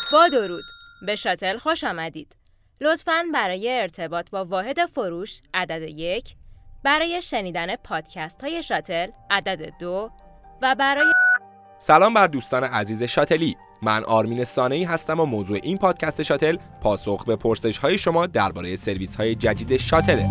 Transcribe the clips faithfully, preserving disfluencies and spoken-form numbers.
با درود، به شاتل خوش آمدید. لطفاً برای ارتباط با واحد فروش عدد یک، برای شنیدن پادکست های شاتل عدد دو و برای سلام بر دوستان عزیز شاتلی. من آرمین سانه‌ای هستم و موضوع این پادکست شاتل پاسخ به پرسش های شما درباره سرویس های جدید شاتله.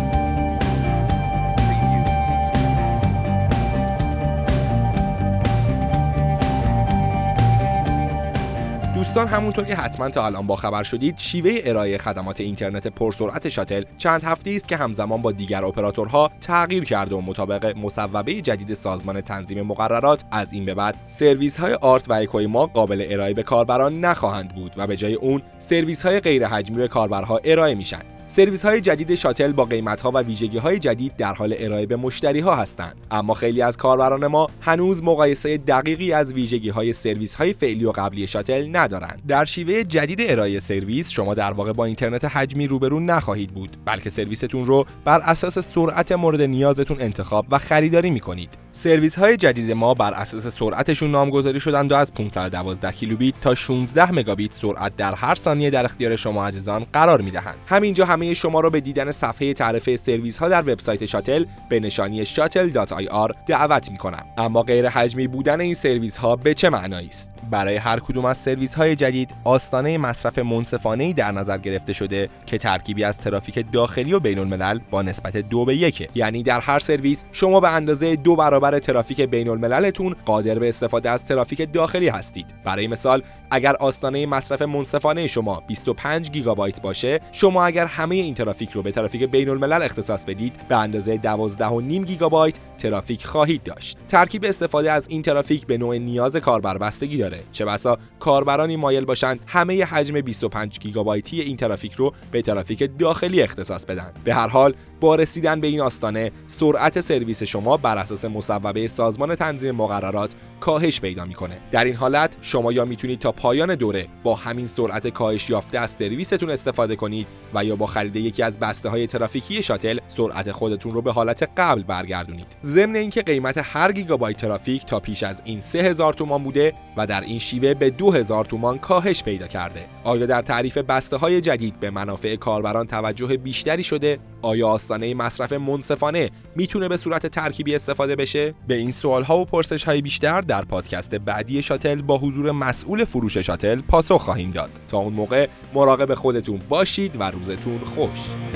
دوستان، همونطور که حتما تا الان با خبر شدید، شیوه ارائه خدمات اینترنت پرسرعت شاتل چند هفته‌ای است که همزمان با دیگر اپراتورها تغییر کرده و مطابق مصوبه جدید سازمان تنظیم مقررات از این به بعد سرویس‌های آرت و اکوی ما قابل ارائه به کاربران نخواهند بود و به جای اون سرویس‌های غیر حجمی به کاربرها ارائه میشن. سرویس‌های جدید شاتل با قیمت‌ها و ویژگی‌های جدید در حال ارائه به مشتری‌ها هستند، اما خیلی از کاربران ما هنوز مقایسه دقیقی از ویژگی‌های سرویس‌های فعلی و قبلی شاتل ندارند. در شیوه جدید ارائه سرویس شما در واقع با اینترنت حجمی روبرو نخواهید بود، بلکه سرویستون رو بر اساس سرعت مورد نیازتون انتخاب و خریداری می‌کنید. سرویس‌های جدید ما بر اساس سرعتشون نامگذاری شدند و از پانصد و دوازده کیلوبیت تا شانزده مگابیت سرعت در هر ثانیه در اختیار شما عزیزان قرار می‌دهند. همینجا همه شما رو به دیدن صفحه تعرفه سرویس‌ها در وبسایت شاتل به نشانی شاتل دات آی آر دعوت می‌کنم. اما غیر حجمی بودن این سرویس‌ها به چه معنایی است؟ برای هر کدوم از سرویس‌های جدید آستانه مصرف منصفانه‌ای در نظر گرفته شده که ترکیبی از ترافیک داخلی و بین‌الملل با نسبت دو به یک، یعنی در هر سرویس شما به اندازه دو برابر ترافیک بین‌المللتون قادر به استفاده از ترافیک داخلی هستید. برای مثال، اگر آستانه مصرف منصفانه شما بیست و پنج گیگابایت باشه، شما اگر همه این ترافیک رو به ترافیک بین‌الملل اختصاص بدید، به اندازه دوازده و نیم گیگابایت ترافیک خواهید داشت. ترکیب استفاده از این ترافیک به نوع نیاز کاربر بستگی داره. چه بسا کاربرانی مایل باشند همه حجم بیست و پنج گیگابایتی این ترافیک رو به ترافیک داخلی اختصاص بدن. به هر حال، با رسیدن به این آستانه، سرعت سرویس شما بر اساس مصوبه سازمان تنظیم مقررات کاهش پیدا میکنه. در این حالت شما یا میتونید تا پایان دوره با همین سرعت کاهش یافته از سرویستون استفاده کنید و یا با خرید یکی از بسته‌های ترافیکی شاتل سرعت خودتون رو به حالت قبل برگردونید. ضمن اینکه قیمت هر گیگابایت ترافیک تا پیش از این سه هزار تومان بوده و در این شیوه به دو هزار تومان کاهش پیدا کرده. آیا در تعریف بسته‌های جدید به منافع کاربران توجه بیشتری شده؟ آیا آستانه مصرف منصفانه میتونه به صورت ترکیبی استفاده بشه؟ به این سوال‌ها و پرسش‌های بیشتر در پادکست بعدی شاتل با حضور مسئول فروش شاتل پاسخ خواهیم داد. تا اون موقع مراقب خودتون باشید و روزتون خوش.